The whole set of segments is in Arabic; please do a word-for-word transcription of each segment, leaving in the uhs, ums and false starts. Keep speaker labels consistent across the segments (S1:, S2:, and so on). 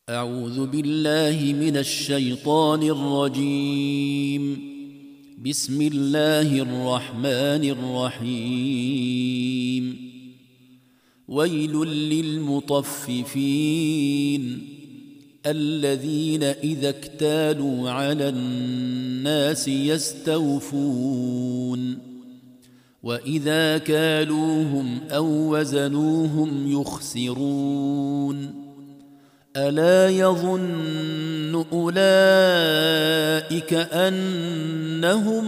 S1: أعوذ بالله من الشيطان الرجيم. بسم الله الرحمن الرحيم. ويل للمطففين الذين إذا اكتالوا على الناس يستوفون وإذا كالوهم أو وزنوهم يخسرون. ألا يظن أولئك أنهم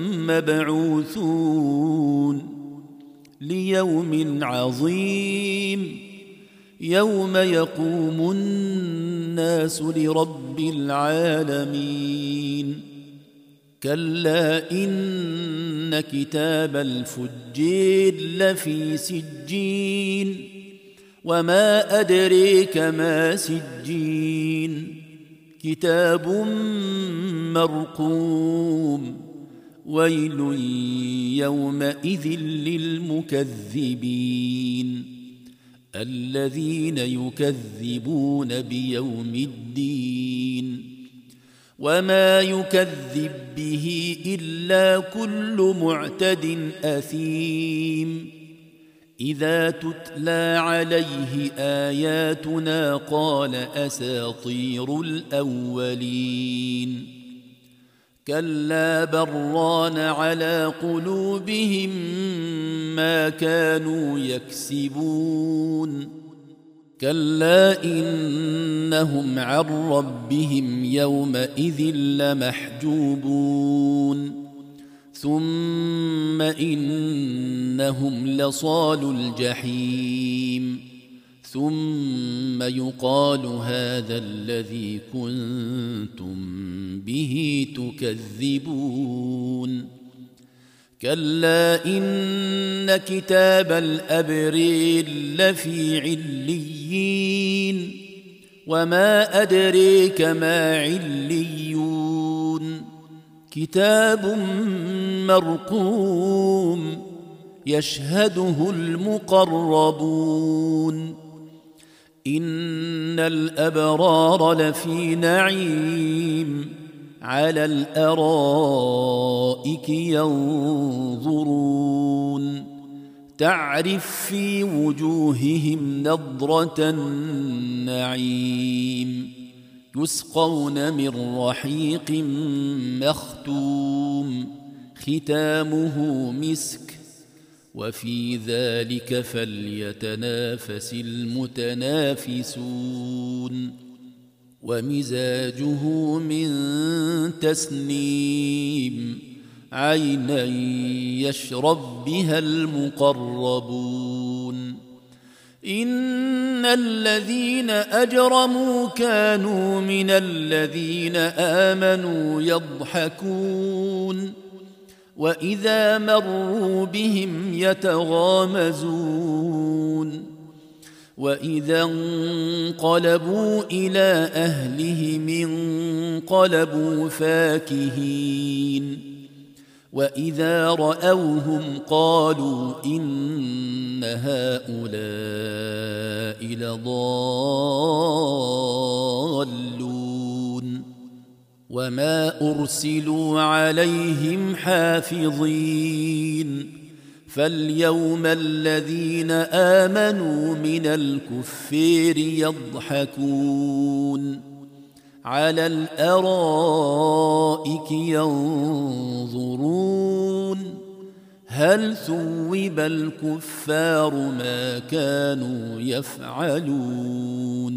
S1: مبعوثون ليوم عظيم يوم يقوم الناس لرب العالمين. كلا إن كتاب الفجار لفي سجين وما أدريك ما سجين كتاب مرقوم. ويل يومئذ للمكذبين الذين يكذبون بيوم الدين وما يكذب به إلا كل معتد أثيم. إذا تتلى عليه آياتنا قال أساطير الأولين. كلا بران على قلوبهم ما كانوا يكسبون. كلا إنهم عن ربهم يومئذ لمحجوبون. ثم إنهم لصالوا الجحيم. ثم يقال هذا الذي كنتم به تكذبون. كلا إن كتاب الأبرار لفي عليين وما أدريك ما عليون كتاب مرقوم يشهده المقربون. إن الأبرار لفي نعيم على الأرائك ينظرون تعرف في وجوههم نضرة النعيم. يسقون من رحيق مختوم ختامه مسك وفي ذلك فليتنافس المتنافسون. ومزاجه من تسنيم عينا يشرب بها المقربون. إن الذين أجرموا كانوا من الذين آمنوا يضحكون وإذا مروا بهم يتغامزون. وإذا انقلبوا إلى أهلهم انقلبوا فاكهين. وإذا رأوهم قالوا إن هؤلاء لضالون. وما أرسلوا عليهم حافظين. فاليوم الذين آمنوا من الكفار يضحكون على الأرائك ينظرون هل ثوب الكفار ما كانوا يفعلون.